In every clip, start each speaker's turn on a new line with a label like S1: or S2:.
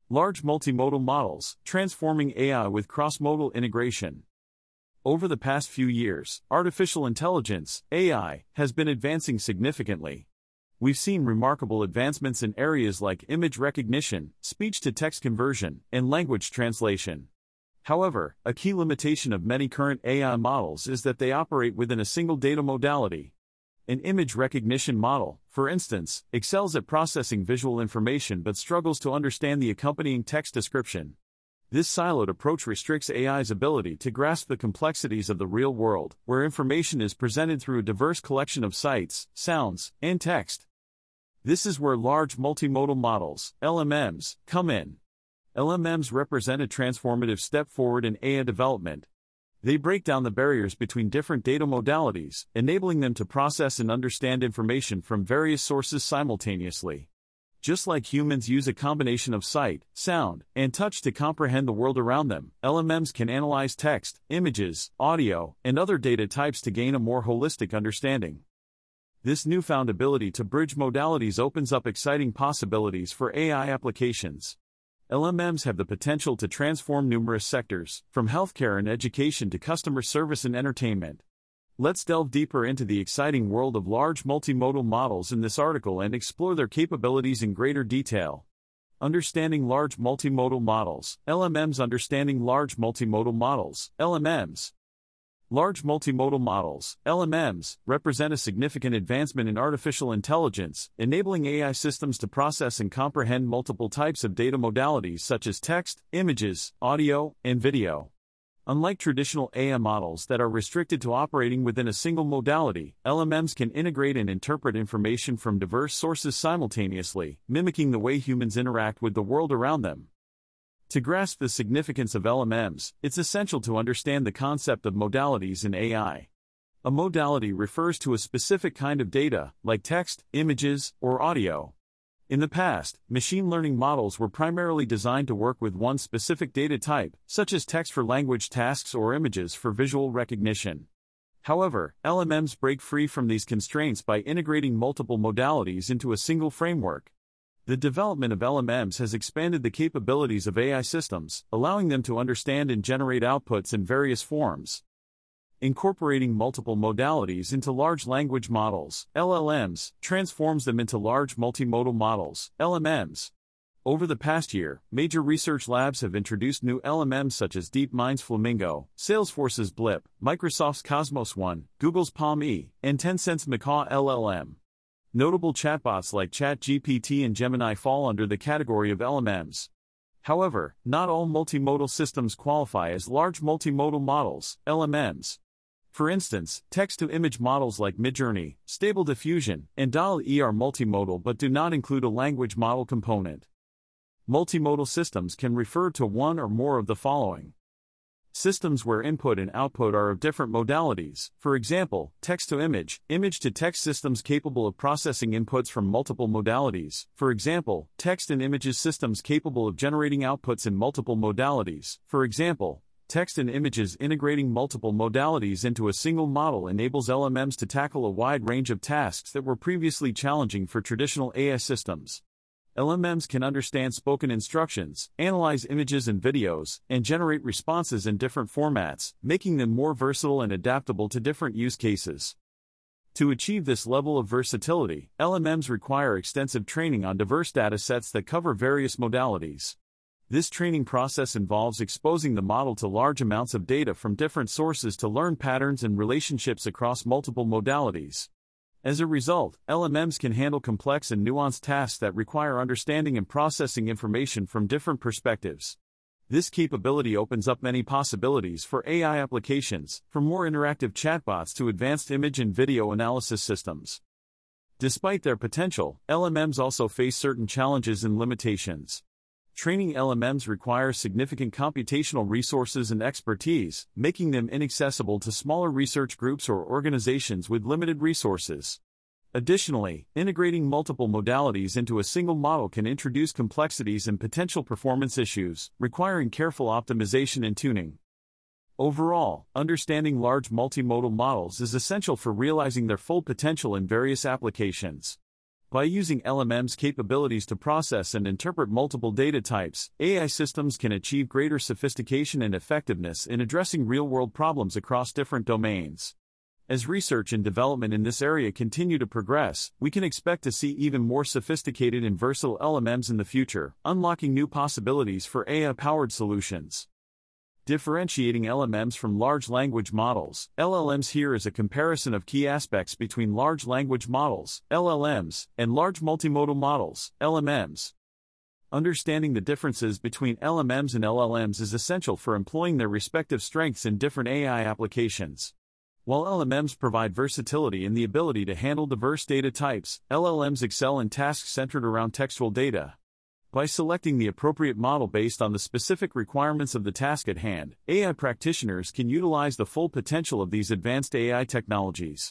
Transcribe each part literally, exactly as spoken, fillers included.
S1: Large multimodal models, transforming A I with cross-modal integration. Over the past few years, artificial intelligence, A I, has been advancing significantly. We've seen remarkable advancements in areas like image recognition, speech-to-text conversion, and language translation. However, a key limitation of many current A I models is that they operate within a single data modality. An image recognition model, for instance, excels at processing visual information but struggles to understand the accompanying text description. This siloed approach restricts A I's ability to grasp the complexities of the real world, where information is presented through a diverse collection of sights, sounds, and text. This is where large multimodal models, L M Ms, come in. L M Ms represent a transformative step forward in A I development. They break down the barriers between different data modalities, enabling them to process and understand information from various sources simultaneously. Just like humans use a combination of sight, sound, and touch to comprehend the world around them, L M Ms can analyze text, images, audio, and other data types to gain a more holistic understanding. This newfound ability to bridge modalities opens up exciting possibilities for A I applications. L M Ms have the potential to transform numerous sectors, from healthcare and education to customer service and entertainment. Let's delve deeper into the exciting world of large multimodal models in this article and explore their capabilities in greater detail. Understanding large multimodal models, L M Ms. Understanding large multimodal models, L M Ms. Large multimodal models, L M Ms, represent a significant advancement in artificial intelligence, enabling A I systems to process and comprehend multiple types of data modalities such as text, images, audio, and video. Unlike traditional A I models that are restricted to operating within a single modality, L M Ms can integrate and interpret information from diverse sources simultaneously, mimicking the way humans interact with the world around them. To grasp the significance of L M Ms, it's essential to understand the concept of modalities in A I. A modality refers to a specific kind of data, like text, images, or audio. In the past, machine learning models were primarily designed to work with one specific data type, such as text for language tasks or images for visual recognition. However, L M Ms break free from these constraints by integrating multiple modalities into a single framework. The development of L M Ms has expanded the capabilities of A I systems, allowing them to understand and generate outputs in various forms. Incorporating multiple modalities into large language models, L L Ms, transforms them into large multimodal models, L M Ms. Over the past year, major research labs have introduced new L M Ms such as DeepMind's Flamingo, Salesforce's Blip, Microsoft's Cosmos One, Google's PaLM-E, and Tencent's Macaw L L M. Notable chatbots like ChatGPT and Gemini fall under the category of L M Ms. However, not all multimodal systems qualify as large multimodal models, L M Ms. For instance, text-to-image models like Midjourney, Stable Diffusion, and D A L L-E are multimodal but do not include a language model component. Multimodal systems can refer to one or more of the following. Systems where input and output are of different modalities, for example, text-to-image, image-to-text systems capable of processing inputs from multiple modalities, for example, text and images systems capable of generating outputs in multiple modalities, for example, text and images integrating multiple modalities into a single model enables L M Ms to tackle a wide range of tasks that were previously challenging for traditional A I systems. L M Ms can understand spoken instructions, analyze images and videos, and generate responses in different formats, making them more versatile and adaptable to different use cases. To achieve this level of versatility, L M Ms require extensive training on diverse datasets that cover various modalities. This training process involves exposing the model to large amounts of data from different sources to learn patterns and relationships across multiple modalities. As a result, L M Ms can handle complex and nuanced tasks that require understanding and processing information from different perspectives. This capability opens up many possibilities for A I applications, from more interactive chatbots to advanced image and video analysis systems. Despite their potential, L M Ms also face certain challenges and limitations. Training L M Ms requires significant computational resources and expertise, making them inaccessible to smaller research groups or organizations with limited resources. Additionally, integrating multiple modalities into a single model can introduce complexities and potential performance issues, requiring careful optimization and tuning. Overall, understanding large multimodal models is essential for realizing their full potential in various applications. By using L M M's capabilities to process and interpret multiple data types, A I systems can achieve greater sophistication and effectiveness in addressing real-world problems across different domains. As research and development in this area continue to progress, we can expect to see even more sophisticated and versatile L M Ms in the future, unlocking new possibilities for A I-powered solutions. Differentiating L M Ms from large language models. L L Ms. Here is a comparison of key aspects between large language models, L L Ms, and large multimodal models, L M Ms. Understanding the differences between L M Ms and L L Ms is essential for employing their respective strengths in different A I applications. While L M Ms provide versatility and the ability to handle diverse data types, L L Ms excel in tasks centered around textual data. By selecting the appropriate model based on the specific requirements of the task at hand, A I practitioners can utilize the full potential of these advanced A I technologies.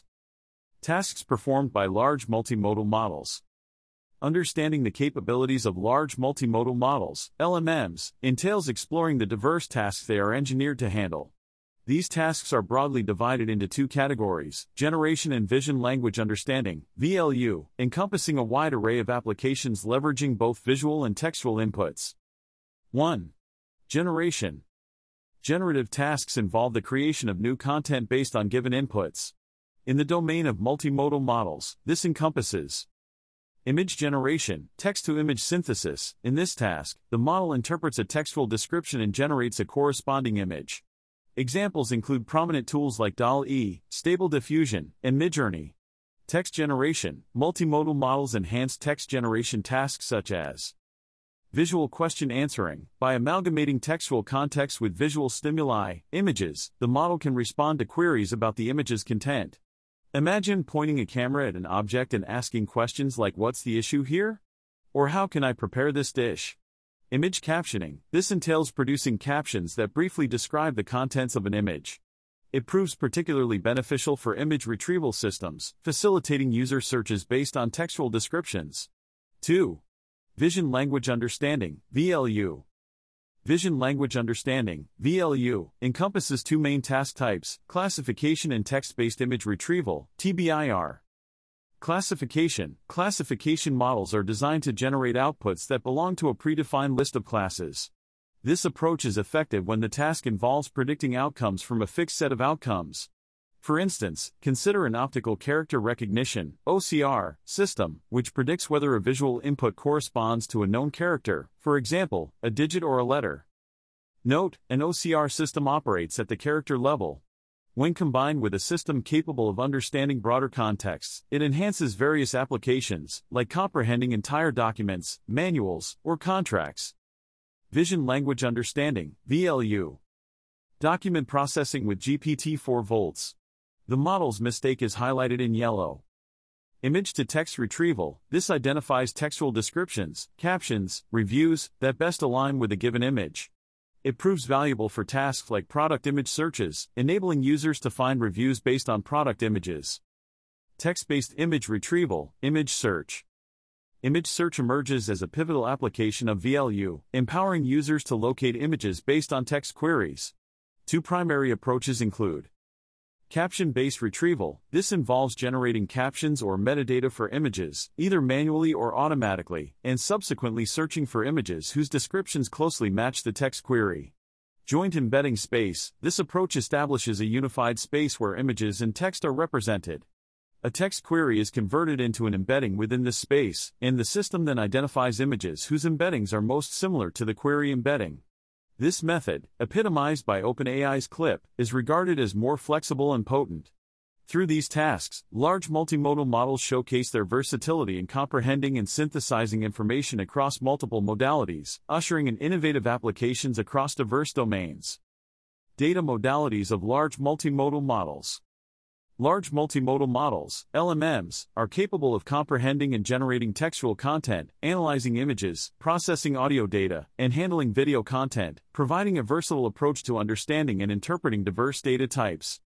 S1: Tasks performed by large multimodal models. Understanding the capabilities of large multimodal models, L M Ms, entails exploring the diverse tasks they are engineered to handle. These tasks are broadly divided into two categories: generation and vision language understanding, V L U, encompassing a wide array of applications leveraging both visual and textual inputs. one. Generation. Generative tasks involve the creation of new content based on given inputs. In the domain of multimodal models, this encompasses image generation, text-to-image synthesis. In this task, the model interprets a textual description and generates a corresponding image. Examples include prominent tools like D A L L-E, Stable Diffusion, and Midjourney. Text generation. Multimodal models enhance text generation tasks such as visual question answering. By amalgamating textual context with visual stimuli, images, the model can respond to queries about the image's content. Imagine pointing a camera at an object and asking questions like, "What's the issue here?" Or "How can I prepare this dish?" Image captioning. This entails producing captions that briefly describe the contents of an image. It proves particularly beneficial for image retrieval systems, facilitating user searches based on textual descriptions. two. Vision Language Understanding, V L U. Vision Language Understanding, V L U, encompasses two main task types: classification and text-based image retrieval, T B I R. Classification. Classification models are designed to generate outputs that belong to a predefined list of classes. This approach is effective when the task involves predicting outcomes from a fixed set of outcomes. For instance, consider an optical character recognition (O C R) system, which predicts whether a visual input corresponds to a known character, for example, a digit or a letter. Note, an O C R system operates at the character level. When combined with a system capable of understanding broader contexts, it enhances various applications, like comprehending entire documents, manuals, or contracts. Vision Language Understanding, V L U. Document processing with G P T four volts. The model's mistake is highlighted in yellow. Image-to-text retrieval. This identifies textual descriptions, captions, reviews, that best align with a given image. It proves valuable for tasks like product image searches, enabling users to find reviews based on product images. Text-based image retrieval, image search. Image search emerges as a pivotal application of V L U, empowering users to locate images based on text queries. Two primary approaches include caption-based retrieval. This involves generating captions or metadata for images, either manually or automatically, and subsequently searching for images whose descriptions closely match the text query. Joint embedding space. This approach establishes a unified space where images and text are represented. A text query is converted into an embedding within this space, and the system then identifies images whose embeddings are most similar to the query embedding. This method, epitomized by OpenAI's CLIP, is regarded as more flexible and potent. Through these tasks, large multimodal models showcase their versatility in comprehending and synthesizing information across multiple modalities, ushering in innovative applications across diverse domains. Data modalities of large multimodal models. Large multimodal models, L M Ms, are capable of comprehending and generating textual content, analyzing images, processing audio data, and handling video content, providing a versatile approach to understanding and interpreting diverse data types.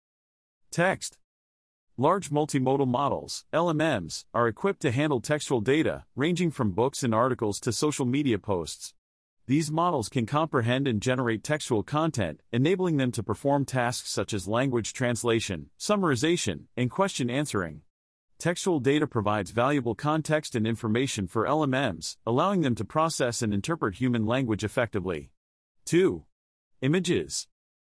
S1: Text. Large multimodal models, L M Ms, are equipped to handle textual data, ranging from books and articles to social media posts. These models can comprehend and generate textual content, enabling them to perform tasks such as language translation, summarization, and question answering. Textual data provides valuable context and information for L M Ms, allowing them to process and interpret human language effectively. two. Images.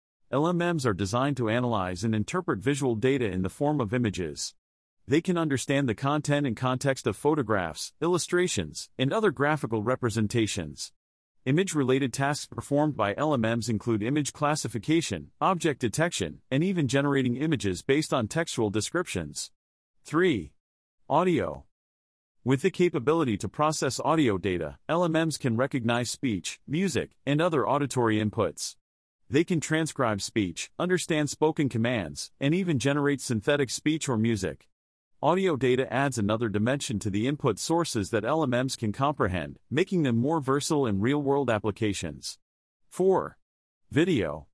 S1: L M Ms are designed to analyze and interpret visual data in the form of images. They can understand the content and context of photographs, illustrations, and other graphical representations. Image-related tasks performed by L M Ms include image classification, object detection, and even generating images based on textual descriptions. three. Audio. With the capability to process audio data, L M Ms can recognize speech, music, and other auditory inputs. They can transcribe speech, understand spoken commands, and even generate synthetic speech or music. Audio data adds another dimension to the input sources that L M Ms can comprehend, making them more versatile in real-world applications. four. Video.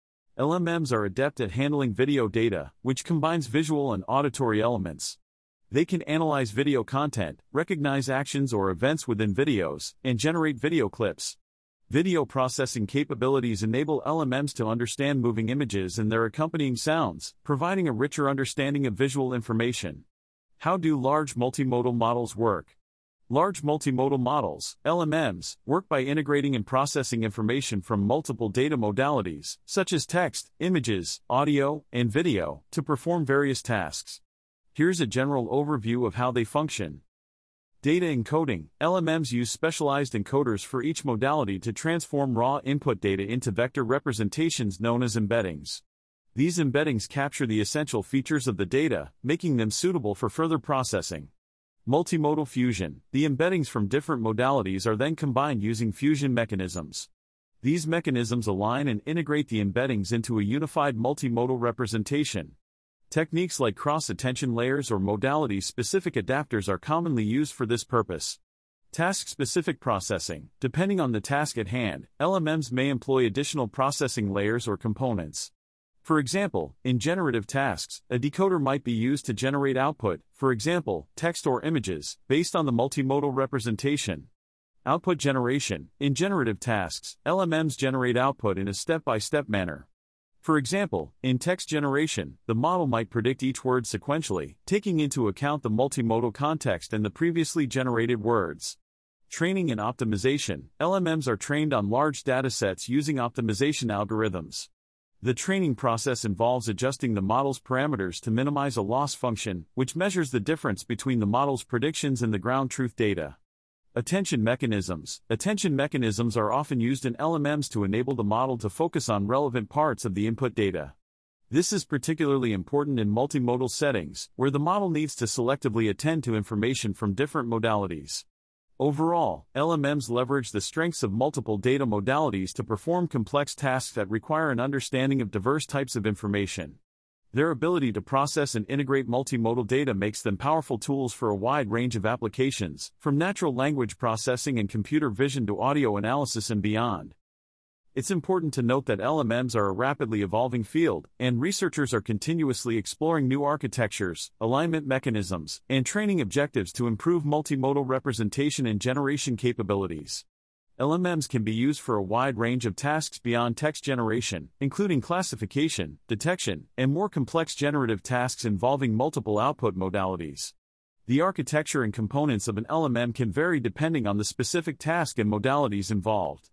S1: L M Ms are adept at handling video data, which combines visual and auditory elements. They can analyze video content, recognize actions or events within videos, and generate video clips. Video processing capabilities enable L M Ms to understand moving images and their accompanying sounds, providing a richer understanding of visual information. How do large multimodal models work? Large multimodal models, L M Ms, work by integrating and processing information from multiple data modalities, such as text, images, audio, and video, to perform various tasks. Here's a general overview of how they function. Data encoding. L M Ms use specialized encoders for each modality to transform raw input data into vector representations known as embeddings. These embeddings capture the essential features of the data, making them suitable for further processing. Multimodal fusion. The embeddings from different modalities are then combined using fusion mechanisms. These mechanisms align and integrate the embeddings into a unified multimodal representation. Techniques like cross-attention layers or modality-specific adapters are commonly used for this purpose. Task-specific processing. Depending on the task at hand, L M Ms may employ additional processing layers or components. For example, in generative tasks, a decoder might be used to generate output, for example, text or images, based on the multimodal representation. Output generation. In generative tasks, L M Ms generate output in a step-by-step manner. For example, in text generation, the model might predict each word sequentially, taking into account the multimodal context and the previously generated words. Training and optimization. L M Ms are trained on large datasets using optimization algorithms. The training process involves adjusting the model's parameters to minimize a loss function, which measures the difference between the model's predictions and the ground truth data. Attention mechanisms. Attention mechanisms are often used in L M Ms to enable the model to focus on relevant parts of the input data. This is particularly important in multimodal settings, where the model needs to selectively attend to information from different modalities. Overall, L M Ms leverage the strengths of multiple data modalities to perform complex tasks that require an understanding of diverse types of information. Their ability to process and integrate multimodal data makes them powerful tools for a wide range of applications, from natural language processing and computer vision to audio analysis and beyond. It's important to note that L M Ms are a rapidly evolving field, and researchers are continuously exploring new architectures, alignment mechanisms, and training objectives to improve multimodal representation and generation capabilities. L M Ms can be used for a wide range of tasks beyond text generation, including classification, detection, and more complex generative tasks involving multiple output modalities. The architecture and components of an L M M can vary depending on the specific task and modalities involved.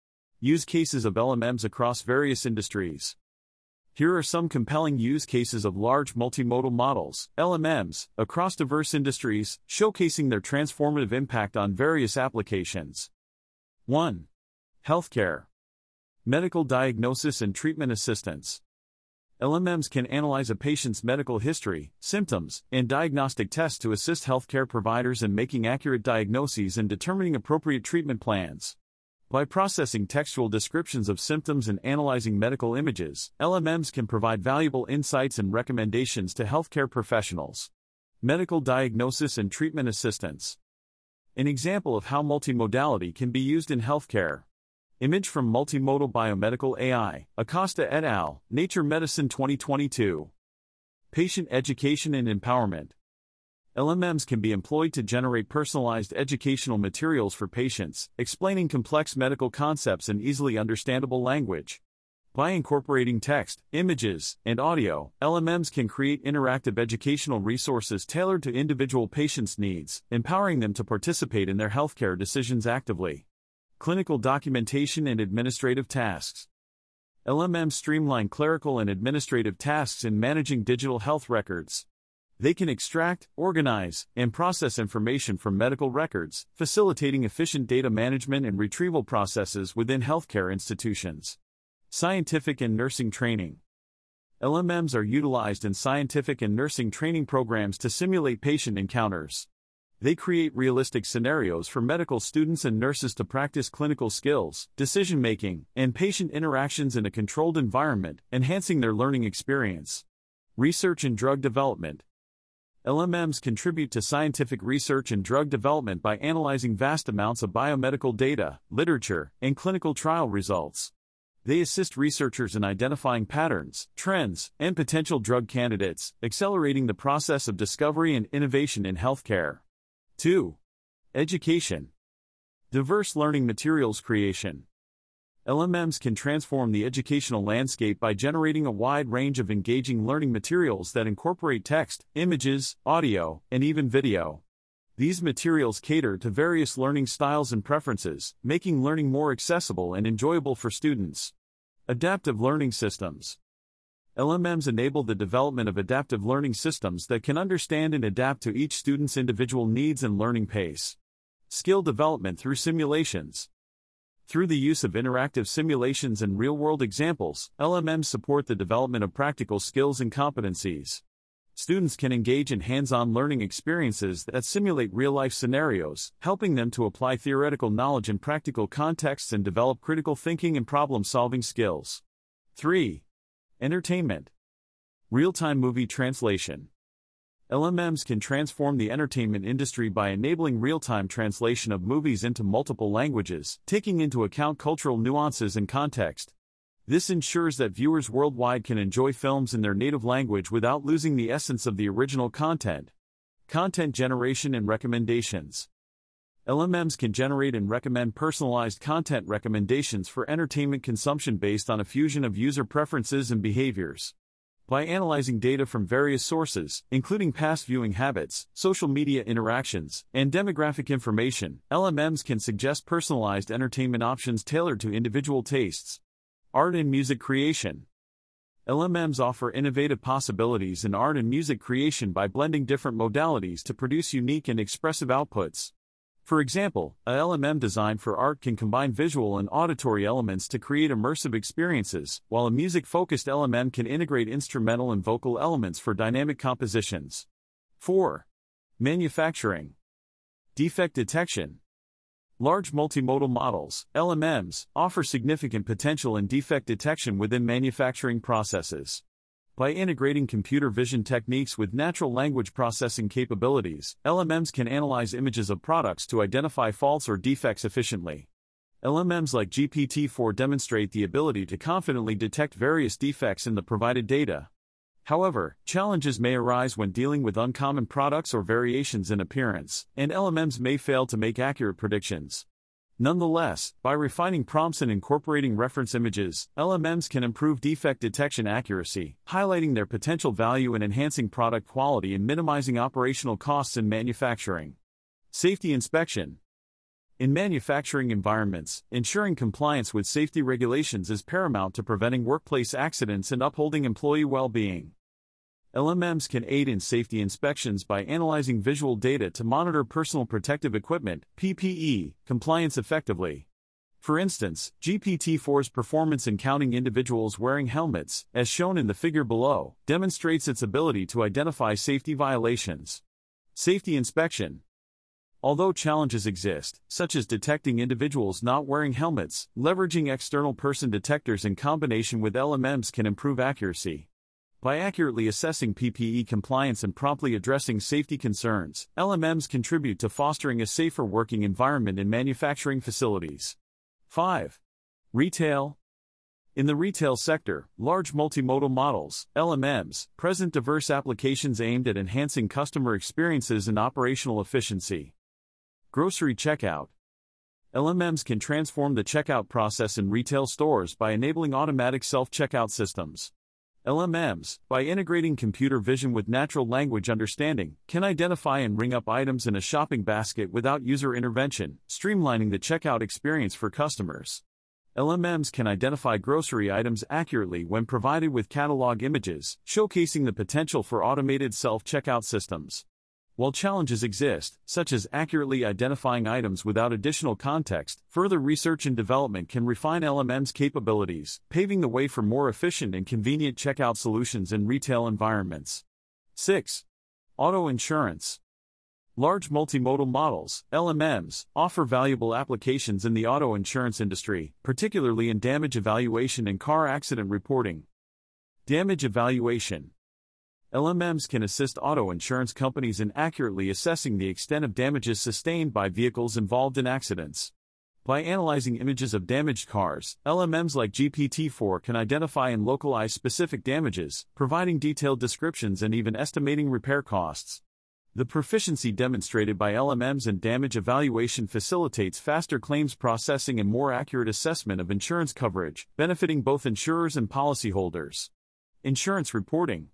S1: Use cases of L M Ms across various industries. Here are some compelling use cases of large multimodal models, L M Ms, across diverse industries, showcasing their transformative impact on various applications. one. Healthcare. Medical diagnosis and treatment assistance. L M Ms can analyze a patient's medical history, symptoms, and diagnostic tests to assist healthcare providers in making accurate diagnoses and determining appropriate treatment plans. By processing textual descriptions of symptoms and analyzing medical images, L M Ms can provide valuable insights and recommendations to healthcare professionals. Medical diagnosis and treatment assistance. An example of how multimodality can be used in healthcare. Image from Multimodal Biomedical A I, Acosta et al., Nature Medicine twenty twenty-two. Patient education and empowerment. L M Ms can be employed to generate personalized educational materials for patients, explaining complex medical concepts in easily understandable language. By incorporating text, images, and audio, L M Ms can create interactive educational resources tailored to individual patients' needs, empowering them to participate in their healthcare decisions actively. Clinical documentation and administrative tasks. L M Ms streamline clerical and administrative tasks in managing digital health records. They can extract, organize, and process information from medical records, facilitating efficient data management and retrieval processes within healthcare institutions. Scientific and nursing training. L M Ms are utilized in scientific and nursing training programs to simulate patient encounters. They create realistic scenarios for medical students and nurses to practice clinical skills, decision-making, and patient interactions in a controlled environment, enhancing their learning experience. Research and drug development. L M Ms contribute to scientific research and drug development by analyzing vast amounts of biomedical data, literature, and clinical trial results. They assist researchers in identifying patterns, trends, and potential drug candidates, accelerating the process of discovery and innovation in healthcare. two. Education. Diverse learning materials creation. L M Ms can transform the educational landscape by generating a wide range of engaging learning materials that incorporate text, images, audio, and even video. These materials cater to various learning styles and preferences, making learning more accessible and enjoyable for students. Adaptive learning systems. L M Ms enable the development of adaptive learning systems that can understand and adapt to each student's individual needs and learning pace. Skill development through simulations. Through the use of interactive simulations and real-world examples, L M Ms support the development of practical skills and competencies. Students can engage in hands-on learning experiences that simulate real-life scenarios, helping them to apply theoretical knowledge in practical contexts and develop critical thinking and problem-solving skills. three. Entertainment. Real-time movie translation. L M Ms can transform the entertainment industry by enabling real-time translation of movies into multiple languages, taking into account cultural nuances and context. This ensures that viewers worldwide can enjoy films in their native language without losing the essence of the original content. Content generation and recommendations. L M Ms can generate and recommend personalized content recommendations for entertainment consumption based on a fusion of user preferences and behaviors. By analyzing data from various sources, including past viewing habits, social media interactions, and demographic information, L M Ms can suggest personalized entertainment options tailored to individual tastes. Art and music creation. L M Ms offer innovative possibilities in art and music creation by blending different modalities to produce unique and expressive outputs. For example, a L M M designed for art can combine visual and auditory elements to create immersive experiences, while a music-focused L M M can integrate instrumental and vocal elements for dynamic compositions. four. Manufacturing. Defect detection. Large multimodal models, L M Ms, offer significant potential in defect detection within manufacturing processes. By integrating computer vision techniques with natural language processing capabilities, L M Ms can analyze images of products to identify faults or defects efficiently. L M Ms like G P T four demonstrate the ability to confidently detect various defects in the provided data. However, challenges may arise when dealing with uncommon products or variations in appearance, and L M Ms may fail to make accurate predictions. Nonetheless, by refining prompts and incorporating reference images, L M Ms can improve defect detection accuracy, highlighting their potential value in enhancing product quality and minimizing operational costs in manufacturing. Safety inspection. In manufacturing environments, ensuring compliance with safety regulations is paramount to preventing workplace accidents and upholding employee well-being. L M Ms can aid in safety inspections by analyzing visual data to monitor personal protective equipment (P P E) compliance effectively. For instance, G P T four's performance in counting individuals wearing helmets, as shown in the figure below, demonstrates its ability to identify safety violations. Safety inspection. Although challenges exist, such as detecting individuals not wearing helmets, leveraging external person detectors in combination with L M Ms can improve accuracy. By accurately assessing P P E compliance and promptly addressing safety concerns, L M Ms contribute to fostering a safer working environment in manufacturing facilities. five. Retail. In the retail sector, large multimodal models, L M Ms, present diverse applications aimed at enhancing customer experiences and operational efficiency. Grocery checkout. L M Ms can transform the checkout process in retail stores by enabling automatic self-checkout systems. L M Ms, by integrating computer vision with natural language understanding, can identify and ring up items in a shopping basket without user intervention, streamlining the checkout experience for customers. L M Ms can identify grocery items accurately when provided with catalog images, showcasing the potential for automated self-checkout systems. While challenges exist, such as accurately identifying items without additional context, further research and development can refine L M Ms' capabilities, paving the way for more efficient and convenient checkout solutions in retail environments. six. Auto insurance. Large multimodal models, L M Ms, offer valuable applications in the auto insurance industry, particularly in damage evaluation and car accident reporting. Damage evaluation. L M Ms can assist auto insurance companies in accurately assessing the extent of damages sustained by vehicles involved in accidents. By analyzing images of damaged cars, L M Ms like G P T four can identify and localize specific damages, providing detailed descriptions and even estimating repair costs. The proficiency demonstrated by L M Ms in damage evaluation facilitates faster claims processing and more accurate assessment of insurance coverage, benefiting both insurers and policyholders. Insurance reporting.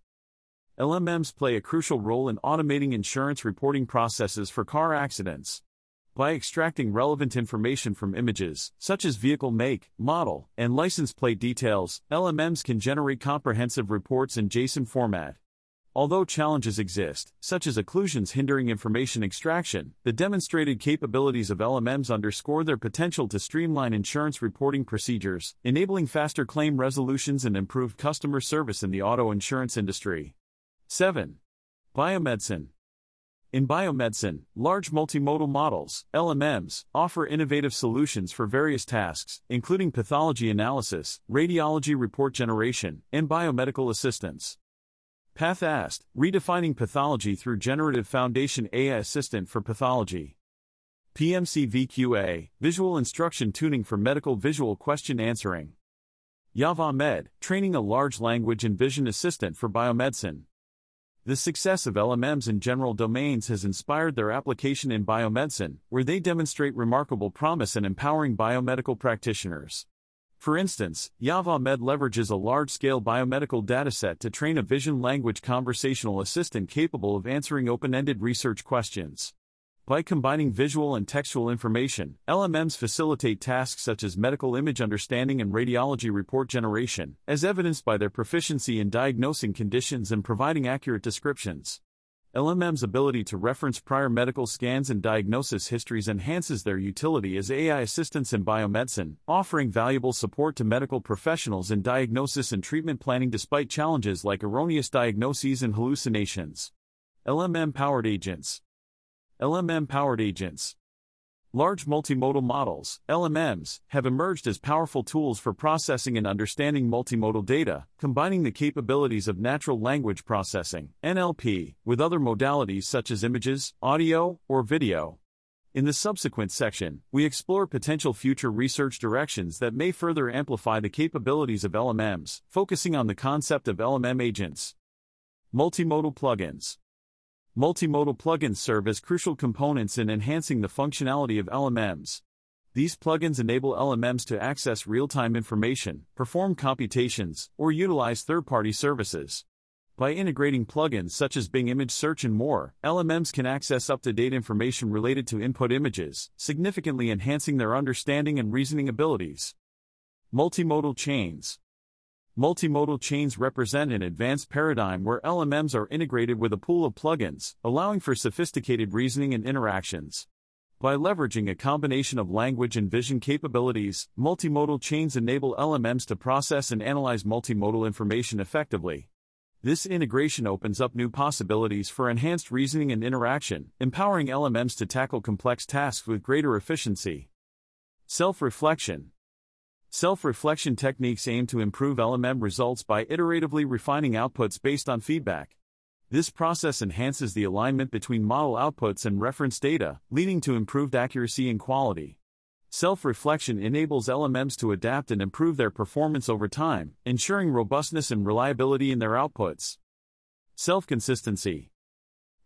S1: L M Ms play a crucial role in automating insurance reporting processes for car accidents. By extracting relevant information from images, such as vehicle make, model, and license plate details, L M Ms can generate comprehensive reports in JSON format. Although challenges exist, such as occlusions hindering information extraction, the demonstrated capabilities of L M Ms underscore their potential to streamline insurance reporting procedures, enabling faster claim resolutions and improved customer service in the auto insurance industry. seven. Biomedicine. In biomedicine, large multimodal models, L M Ms, offer innovative solutions for various tasks, including pathology analysis, radiology report generation, and biomedical assistance. PathAssist, redefining pathology through generative foundation A I assistant for pathology. P M C V Q A, visual instruction tuning for medical visual question answering. YavaMed, training a large language and vision assistant for biomedicine. The success of L M Ms in general domains has inspired their application in biomedicine, where they demonstrate remarkable promise in empowering biomedical practitioners. For instance, YavaMed leverages a large-scale biomedical dataset to train a vision-language conversational assistant capable of answering open-ended research questions. By combining visual and textual information, L M Ms facilitate tasks such as medical image understanding and radiology report generation, as evidenced by their proficiency in diagnosing conditions and providing accurate descriptions. L M Ms' ability to reference prior medical scans and diagnosis histories enhances their utility as A I assistants in biomedicine, offering valuable support to medical professionals in diagnosis and treatment planning despite challenges like erroneous diagnoses and hallucinations. L M M-powered agents. L M M-powered agents. Large multimodal models, L M Ms, have emerged as powerful tools for processing and understanding multimodal data, combining the capabilities of natural language processing, N L P, with other modalities such as images, audio, or video. In the subsequent section, we explore potential future research directions that may further amplify the capabilities of L M Ms, focusing on the concept of L M M agents. Multimodal plugins. Multimodal plugins serve as crucial components in enhancing the functionality of L M Ms. These plugins enable L M Ms to access real-time information, perform computations, or utilize third-party services. By integrating plugins such as Bing Image Search and more, L M Ms can access up-to-date information related to input images, significantly enhancing their understanding and reasoning abilities. Multimodal chains. Multimodal chains represent an advanced paradigm where L M Ms are integrated with a pool of plugins, allowing for sophisticated reasoning and interactions. By leveraging a combination of language and vision capabilities, multimodal chains enable L M Ms to process and analyze multimodal information effectively. This integration opens up new possibilities for enhanced reasoning and interaction, empowering L M Ms to tackle complex tasks with greater efficiency. Self-reflection. Self-reflection techniques aim to improve L M M results by iteratively refining outputs based on feedback. This process enhances the alignment between model outputs and reference data, leading to improved accuracy and quality. Self-reflection enables L M Ms to adapt and improve their performance over time, ensuring robustness and reliability in their outputs. Self-consistency.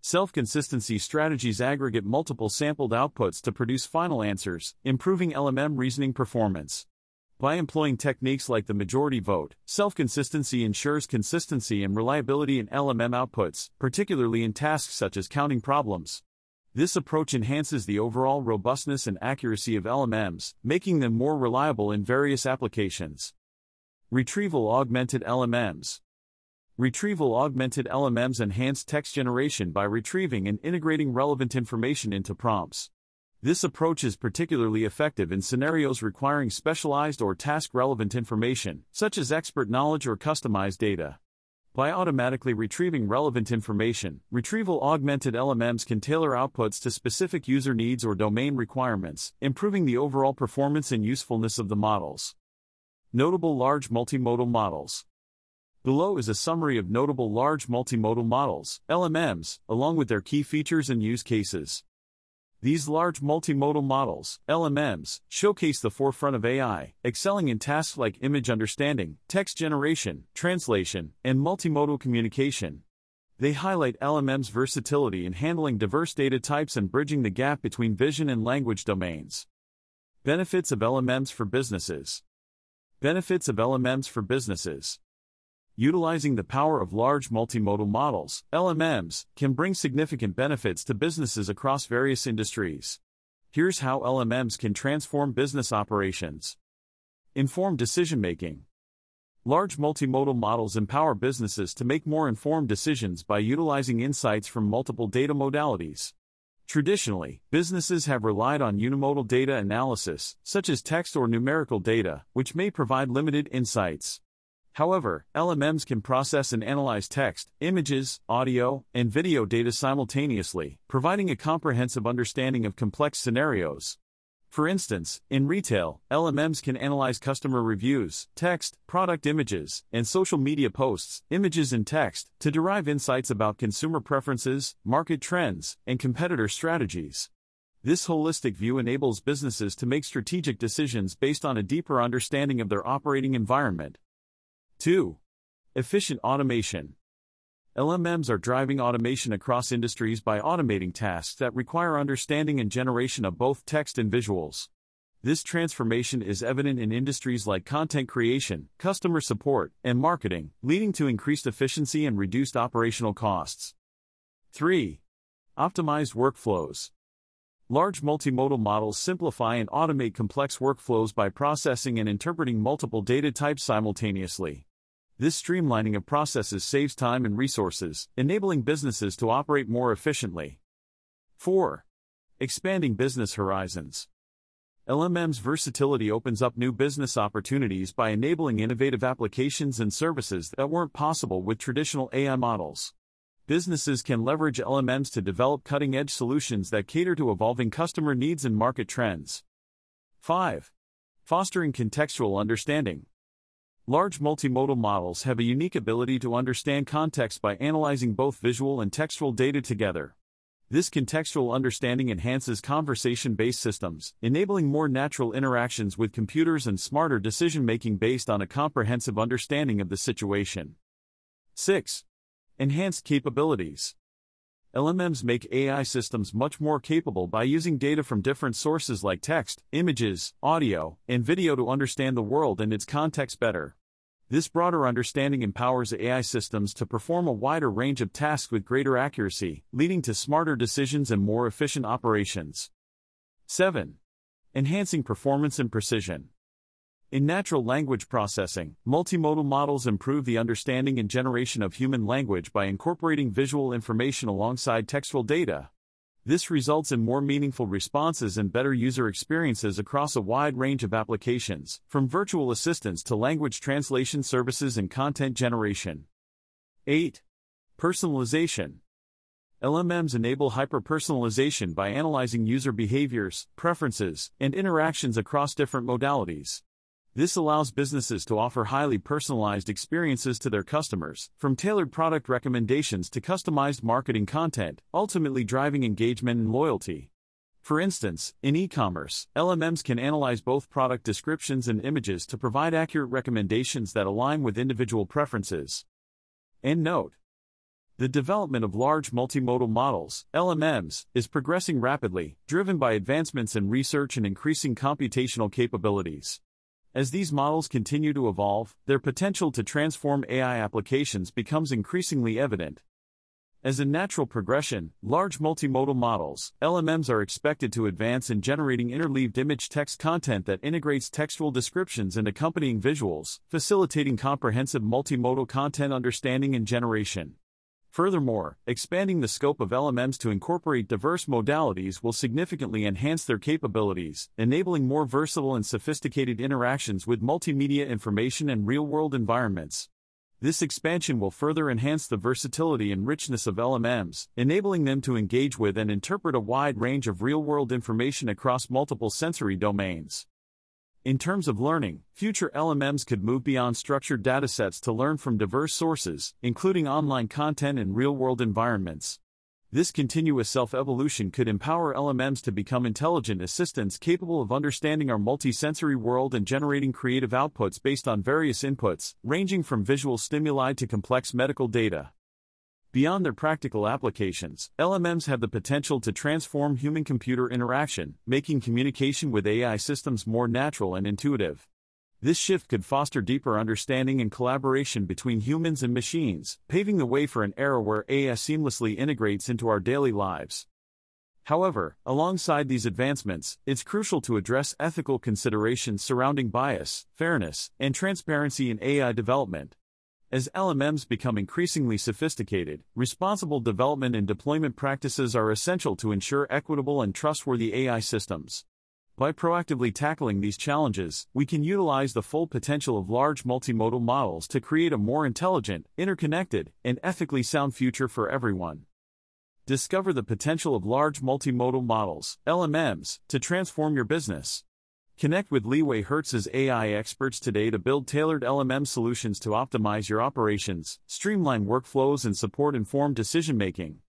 S1: Self-consistency strategies aggregate multiple sampled outputs to produce final answers, improving L M M reasoning performance. By employing techniques like the majority vote, self-consistency ensures consistency and reliability in L M M outputs, particularly in tasks such as counting problems. This approach enhances the overall robustness and accuracy of L M Ms, making them more reliable in various applications. Retrieval-augmented L M Ms. Retrieval-augmented L M Ms enhance text generation by retrieving and integrating relevant information into prompts. This approach is particularly effective in scenarios requiring specialized or task-relevant information, such as expert knowledge or customized data. By automatically retrieving relevant information, retrieval-augmented L M Ms can tailor outputs to specific user needs or domain requirements, improving the overall performance and usefulness of the models. Notable large multimodal models. Below is a summary of notable large multimodal models, L M Ms, along with their key features and use cases. These large multimodal models, L M Ms, showcase the forefront of A I, excelling in tasks like image understanding, text generation, translation, and multimodal communication. They highlight L M M's versatility in handling diverse data types and bridging the gap between vision and language domains. Benefits of L M Ms for businesses. Benefits of L M Ms for businesses. Utilizing the power of large multimodal models, L M Ms, can bring significant benefits to businesses across various industries. Here's how L M Ms can transform business operations. Informed decision-making. Large multimodal models empower businesses to make more informed decisions by utilizing insights from multiple data modalities. Traditionally, businesses have relied on unimodal data analysis, such as text or numerical data, which may provide limited insights. However, L M Ms can process and analyze text, images, audio, and video data simultaneously, providing a comprehensive understanding of complex scenarios. For instance, in retail, L M Ms can analyze customer reviews, text, product images, and social media posts, images and text, to derive insights about consumer preferences, market trends, and competitor strategies. This holistic view enables businesses to make strategic decisions based on a deeper understanding of their operating environment. two. Efficient automation. L M Ms are driving automation across industries by automating tasks that require understanding and generation of both text and visuals. This transformation is evident in industries like content creation, customer support, and marketing, leading to increased efficiency and reduced operational costs. three. Optimized workflows. Large multimodal models simplify and automate complex workflows by processing and interpreting multiple data types simultaneously. This streamlining of processes saves time and resources, enabling businesses to operate more efficiently. four. Expanding business horizons. L M M's versatility opens up new business opportunities by enabling innovative applications and services that weren't possible with traditional A I models. Businesses can leverage L M Ms to develop cutting-edge solutions that cater to evolving customer needs and market trends. five. Fostering contextual understanding. Large multimodal models have a unique ability to understand context by analyzing both visual and textual data together. This contextual understanding enhances conversation-based systems, enabling more natural interactions with computers and smarter decision-making based on a comprehensive understanding of the situation. six. Enhanced capabilities. L M Ms make A I systems much more capable by using data from different sources like text, images, audio, and video to understand the world and its context better. This broader understanding empowers A I systems to perform a wider range of tasks with greater accuracy, leading to smarter decisions and more efficient operations. seven. Enhancing performance and precision. In natural language processing, multimodal models improve the understanding and generation of human language by incorporating visual information alongside textual data. This results in more meaningful responses and better user experiences across a wide range of applications, from virtual assistants to language translation services and content generation. eight. Personalization. L M Ms enable hyper-personalization by analyzing user behaviors, preferences, and interactions across different modalities. This allows businesses to offer highly personalized experiences to their customers, from tailored product recommendations to customized marketing content, ultimately driving engagement and loyalty. For instance, in e-commerce, L M Ms can analyze both product descriptions and images to provide accurate recommendations that align with individual preferences. End note. The development of large multimodal models, L M Ms, is progressing rapidly, driven by advancements in research and increasing computational capabilities. As these models continue to evolve, their potential to transform A I applications becomes increasingly evident. As a natural progression, large multimodal models, L M Ms, are expected to advance in generating interleaved image text content that integrates textual descriptions and accompanying visuals, facilitating comprehensive multimodal content understanding and generation. Furthermore, expanding the scope of L M Ms to incorporate diverse modalities will significantly enhance their capabilities, enabling more versatile and sophisticated interactions with multimedia information and real-world environments. This expansion will further enhance the versatility and richness of L M Ms, enabling them to engage with and interpret a wide range of real-world information across multiple sensory domains. In terms of learning, future L M Ms could move beyond structured datasets to learn from diverse sources, including online content and real-world environments. This continuous self-evolution could empower L M Ms to become intelligent assistants capable of understanding our multisensory world and generating creative outputs based on various inputs, ranging from visual stimuli to complex medical data. Beyond their practical applications, L M Ms have the potential to transform human-computer interaction, making communication with A I systems more natural and intuitive. This shift could foster deeper understanding and collaboration between humans and machines, paving the way for an era where A I seamlessly integrates into our daily lives. However, alongside these advancements, it's crucial to address ethical considerations surrounding bias, fairness, and transparency in A I development. As L M Ms become increasingly sophisticated, responsible development and deployment practices are essential to ensure equitable and trustworthy A I systems. By proactively tackling these challenges, we can utilize the full potential of large multimodal models to create a more intelligent, interconnected, and ethically sound future for everyone. Discover the potential of large multimodal models, L M Ms, to transform your business. Connect with Leeway Hertz's A I experts today to build tailored L M M solutions to optimize your operations, streamline workflows, and support informed decision-making.